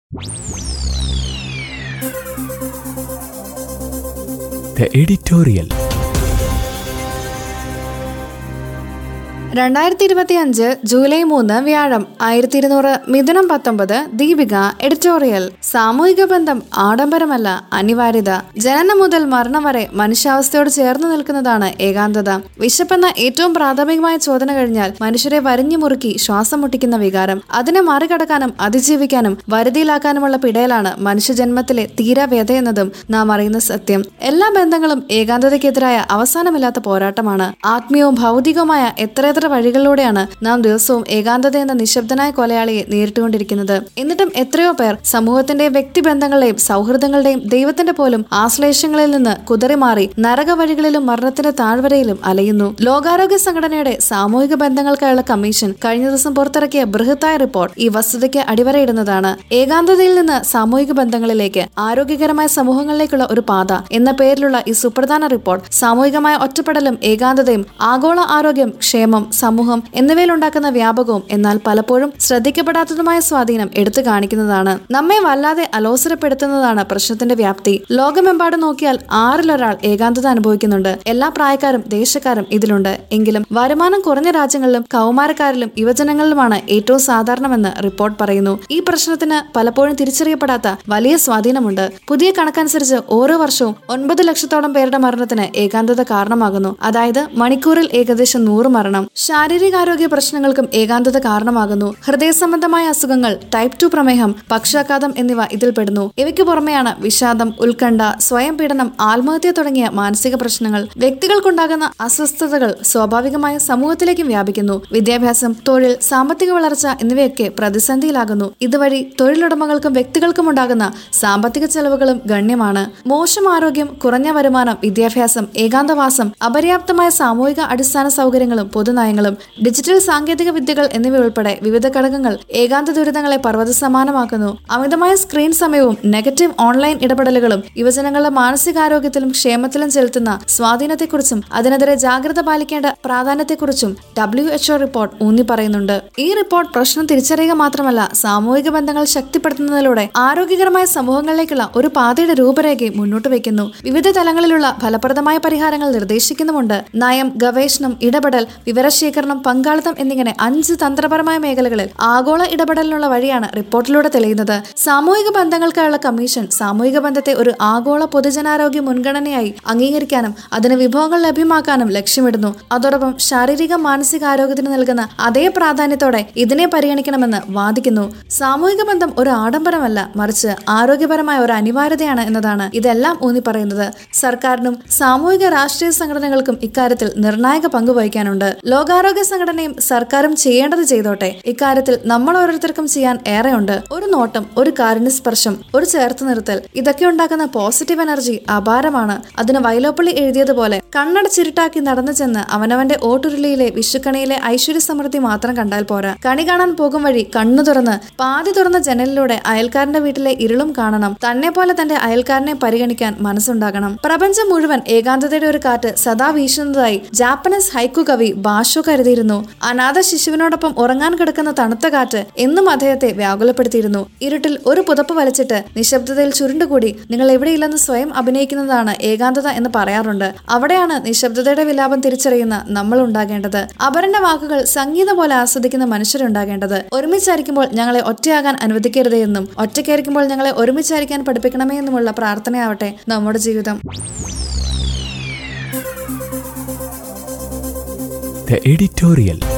The editorial. 2025 July 3 വ്യാഴം 1200 മിഥുനം 19 Deepika editorial. സാമൂഹിക ബന്ധം ആഡംബരമല്ല, അനിവാര്യത. ജനനം മുതൽ മരണം വരെ മനുഷ്യാവസ്ഥയോട് ചേർന്ന് നിൽക്കുന്നതാണ് ഏകാന്തത. വിശപ്പെന്ന ഏറ്റവും പ്രാഥമികമായ ചോദന കഴിഞ്ഞാൽ മനുഷ്യരെ വരിഞ്ഞു മുറുക്കി ശ്വാസം മുട്ടിക്കുന്ന വികാരം. അതിനെ മറികടക്കാനും അതിജീവിക്കാനും വരുതിയിലാക്കാനുമുള്ള പിടയിലാണ് മനുഷ്യജന്മത്തിലെ തീരാവ്യഥയെന്നതും നാം അറിയുന്ന സത്യം. എല്ലാ ബന്ധങ്ങളും ഏകാന്തതയ്ക്കെതിരായ അവസാനമില്ലാത്ത പോരാട്ടമാണ്. ആത്മീയവും ഭൗതികവുമായ എത്രയെത്ര വഴികളിലൂടെയാണ് നാം ദിവസവും ഏകാന്തത എന്ന നിശബ്ദനായ കൊലയാളിയെ നേരിട്ടുകൊണ്ടിരിക്കുന്നത്. എന്നിട്ടും എത്രയോ പേർ സമൂഹത്തിന്റെയും വ്യക്തിബന്ധങ്ങളുടെയും സൗഹൃദങ്ങളുടെയും ദൈവത്തിന്റെ പോലും ആശ്ലേഷങ്ങളിൽ നിന്ന് കുതറിമാറി നരക വഴികളിലും മരണത്തിന്റെ താഴ്വരയിലും അലയുന്നു. ലോകാരോഗ്യ സംഘടനയുടെ സാമൂഹിക ബന്ധങ്ങൾക്കായുള്ള കമ്മീഷൻ കഴിഞ്ഞ ദിവസം പുറത്തിറക്കിയ ബൃഹത്തായ റിപ്പോർട്ട് ഈ വസ്തുതയ്ക്ക് അടിവരയിടുന്നതാണ്. ഏകാന്തതയിൽ നിന്ന് സാമൂഹിക ബന്ധങ്ങളിലേക്ക്, ആരോഗ്യകരമായ സമൂഹങ്ങളിലേക്കുള്ള ഒരു പാത എന്ന പേരിലുള്ള ഈ സുപ്രധാന റിപ്പോർട്ട് സാമൂഹികമായ ഒറ്റപ്പെടലും ഏകാന്തതയും ആഗോള ആരോഗ്യം, ക്ഷേമം, സമൂഹം എന്നിവയിലുണ്ടാക്കുന്ന വ്യാപകവും എന്നാൽ പലപ്പോഴും ശ്രദ്ധിക്കപ്പെടാത്തതുമായ സ്വാധീനം എടുത്തു കാണിക്കുന്നതാണ്. നമ്മെ വല്ലാതെ അലോസരപ്പെടുത്തുന്നതാണ് പ്രശ്നത്തിന്റെ വ്യാപ്തി. ലോകമെമ്പാടും നോക്കിയാൽ 6-ൽ-1 ഏകാന്തത അനുഭവിക്കുന്നുണ്ട്. എല്ലാ പ്രായക്കാരും ദേശക്കാരും ഇതിലുണ്ട്. എങ്കിലും വരുമാനം കുറഞ്ഞ രാജ്യങ്ങളിലും കൗമാരക്കാരിലും യുവജനങ്ങളിലുമാണ് ഏറ്റവും സാധാരണമെന്ന് റിപ്പോർട്ട് പറയുന്നു. ഈ പ്രശ്നത്തിന് പലപ്പോഴും തിരിച്ചറിയപ്പെടാത്ത വലിയ സ്വാധീനമുണ്ട്. പുതിയ കണക്കനുസരിച്ച് ഓരോ വർഷവും 9 ലക്ഷത്തോളം പേരുടെ മരണത്തിന് ഏകാന്തത കാരണമാകുന്നു. അതായത് മണിക്കൂറിൽ ഏകദേശം 100 മരണം. ശാരീരികാരോഗ്യ പ്രശ്നങ്ങൾക്കും ഏകാന്തത കാരണമാകുന്നു. ഹൃദയ സംബന്ധമായ അസുഖങ്ങൾ, ടൈപ്പ് 2 പ്രമേഹം, പക്ഷാഘാതം എന്നിവ ഇതിൽപ്പെടുന്നു. ഇവയ്ക്ക് പുറമെയാണ് വിഷാദം, ഉത്കണ്ഠ, സ്വയം പീഡനം, ആത്മഹത്യ തുടങ്ങിയ മാനസിക പ്രശ്നങ്ങൾ. വ്യക്തികൾക്കുണ്ടാകുന്ന അസ്വസ്ഥതകൾ സ്വാഭാവികമായും സമൂഹത്തിലേക്കും വ്യാപിക്കുന്നു. വിദ്യാഭ്യാസം, തൊഴിൽ, സാമ്പത്തിക വളർച്ച എന്നിവയൊക്കെ പ്രതിസന്ധിയിലാകുന്നു. ഇതുവഴി തൊഴിലുടമകൾക്കും വ്യക്തികൾക്കും ഉണ്ടാകുന്ന സാമ്പത്തിക ചെലവുകളും ഗണ്യമാണ്. മോശം ആരോഗ്യം, കുറഞ്ഞ വരുമാനം, വിദ്യാഭ്യാസം, ഏകാന്തവാസം, അപര്യാപ്തമായ സാമൂഹിക അടിസ്ഥാന സൗകര്യങ്ങളും പൊതുനയങ്ങളും, ഡിജിറ്റൽ സാങ്കേതിക വിദ്യകൾ എന്നിവയുൾപ്പെടെ വിവിധ ഘടകങ്ങൾ ഏകാന്ത ദുരിതങ്ങളെ പർവ്വത സമാനമാക്കുന്നു. അമിതമായ സ്ക്രീൻ സമയവും നെഗറ്റീവ് ഓൺലൈൻ ഇടപെടലുകളും യുവജനങ്ങളുടെ മാനസികാരോഗ്യത്തിലും ക്ഷേമത്തിലും ചെലുത്തുന്ന സ്വാധീനത്തെക്കുറിച്ചും അതിനെതിരെ ജാഗ്രത പാലിക്കേണ്ട പ്രാധാന്യത്തെക്കുറിച്ചും WHO റിപ്പോർട്ട് ഊന്നി പറയുന്നുണ്ട്. ഈ റിപ്പോർട്ട് പ്രശ്നം തിരിച്ചറിയുക മാത്രമല്ല, സാമൂഹിക ബന്ധങ്ങൾ ശക്തിപ്പെടുത്തുന്നതിലൂടെ ആരോഗ്യകരമായ സമൂഹങ്ങളിലേക്കുള്ള ഒരു പാതയുടെ രൂപരേഖയും മുന്നോട്ട് വയ്ക്കുന്നു. വിവിധ തലങ്ങളിലുള്ള ഫലപ്രദമായ പരിഹാരങ്ങൾ നിർദ്ദേശിക്കുന്നുമുണ്ട്. നയം, ഗവേഷണം, ഇടപെടൽ, വിവരശേഖരണം, പങ്കാളിത്തം എന്നിങ്ങനെ 5 തന്ത്രപരമായ മേഖലകളിൽ ആഗോള ഇടപെടലിനുള്ള വഴിയാണ് റിപ്പോർട്ടിലൂടെ തെളിയുന്നത്. സാമൂഹിക ബന്ധങ്ങൾക്കായുള്ള കമ്മീഷൻ സാമൂഹിക ബന്ധത്തെ ഒരു ആഗോള പൊതുജനാരോഗ്യ മുൻഗണനയായി അംഗീകരിക്കാനും അതിന് വിഭവങ്ങൾ ലഭ്യമാക്കാനും ലക്ഷ്യമിടുന്നു. അതോടൊപ്പം ശാരീരിക മാനസിക ആരോഗ്യത്തിന് നൽകുന്ന അതേ പ്രാധാന്യത്തോടെ ഇതിനെ പരിഗണിക്കണമെന്ന് വാദിക്കുന്നു. സാമൂഹിക ബന്ധം ഒരു ആഡംബരമല്ല, മറിച്ച് ആരോഗ്യപരമായ ഒരു അനിവാര്യതയാണ് എന്നതാണ് ഇതെല്ലാം ഊന്നി പറയുന്നത്. സർക്കാരിനും സാമൂഹിക രാഷ്ട്രീയ സംഘടനകൾക്കും ഇക്കാര്യത്തിൽ നിർണായക പങ്ക് വഹിക്കാനുണ്ട്. ലോകാരോഗ്യ സംഘടനയും സർക്കാരും ചെയ്യേണ്ടത് ചെയ്തോട്ടെ. ഇക്കാര്യത്തിൽ നമ്മൾ ഓരോരുത്തർക്കും ചെയ്യാൻ ഏറെയുണ്ട്. ഒരു നോട്ടം, ഒരു കാരുണ്യസ്പർശം, ഒരു ചേർത്ത് നിർത്തൽ, ഇതൊക്കെ ഉണ്ടാക്കുന്ന പോസിറ്റീവ് എനർജി അപാരമാണ്. അതിന് വൈലോപ്പള്ളി എഴുതിയതുപോലെ കണ്ണടച്ചിരുട്ടാക്കി നടന്നു ചെന്ന് അവനവന്റെ ഓട്ടുരുളിയിലെ വിഷുക്കണിയിലെ ഐശ്വര്യ സമൃദ്ധി മാത്രം കണ്ടാൽ പോരാ. കണി കാണാൻ പോകും വഴി കണ്ണു തുറന്ന് പാതി തുറന്ന ജനലിലൂടെ അയൽക്കാരന്റെ വീട്ടിലെ ഇരുളും കാണണം. തന്നെ പോലെ തന്റെ അയൽക്കാരനെ പരിഗണിക്കാൻ മനസ്സുണ്ടാകണം. പ്രപഞ്ചം മുഴുവൻ ഏകാന്തതയുടെ ഒരു കാറ്റ് സദാ വീശുന്നതായി ജാപ്പനീസ് ഹൈക്കു കവി ബാഷോ കരുതിയിരുന്നു. അനാഥ ശിശുവിനോടൊപ്പം ഉറങ്ങാൻ കിടക്കുന്ന തണുത്ത കാറ്റ് എന്നും അദ്ദേഹത്തെ വ്യാകുലപ്പെടുത്തിയിരുന്നു. ഇരുട്ടിൽ ഒരു പുതപ്പ് വലിച്ചിട്ട് നിശബ്ദതയിൽ ചുരുണ്ടുകൂടി നിങ്ങൾ എവിടെയില്ലെന്ന് സ്വയം അഭിനയിക്കുന്നതാണ് ഏകാന്തത എന്ന് പറയാറുണ്ട്. അവിടെയാണ് നിശബ്ദതയുടെ വിലാപം തിരിച്ചറിയുന്ന നമ്മൾ ഉണ്ടാകേണ്ടത്. അപരന്റെ വാക്കുകൾ സംഗീതം പോലെ ആസ്വദിക്കുന്ന മനുഷ്യരുണ്ടാകേണ്ടത്. ഒരുമിച്ചായിരിക്കുമ്പോൾ ഞങ്ങളെ ഒറ്റയാകാൻ അനുവദിക്കരുതേ എന്നും ഒറ്റയ്ക്കായിരിക്കുമ്പോൾ ഞങ്ങളെ ഒരുമിച്ചായിരിക്കാൻ പഠിപ്പിക്കണമേ എന്നുമുള്ള പ്രാർത്ഥനയാവട്ടെ നമ്മുടെ ജീവിതം. The editorial.